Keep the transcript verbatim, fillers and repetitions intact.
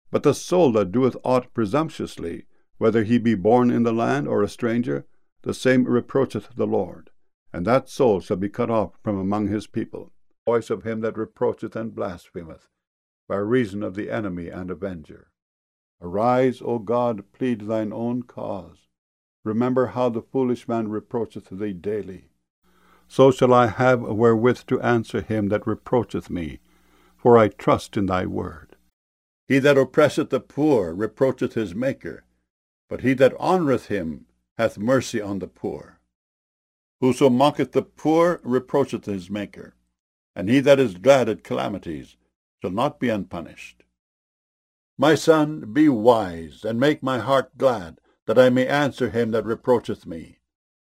But the soul that doeth aught presumptuously, whether he be born in the land or a stranger, the same reproacheth the Lord, and that soul shall be cut off from among his people. The voice of him that reproacheth and blasphemeth, by reason of the enemy and avenger. Arise, O God, plead thine own cause. Remember how the foolish man reproacheth thee daily. So shall I have wherewith to answer him that reproacheth me, for I trust in thy word. He that oppresseth the poor reproacheth his Maker, but he that honoureth him hath mercy on the poor. Whoso mocketh the poor reproacheth his Maker, and he that is glad at calamities shall not be unpunished. My son, be wise, and make my heart glad, that I may answer him that reproacheth me.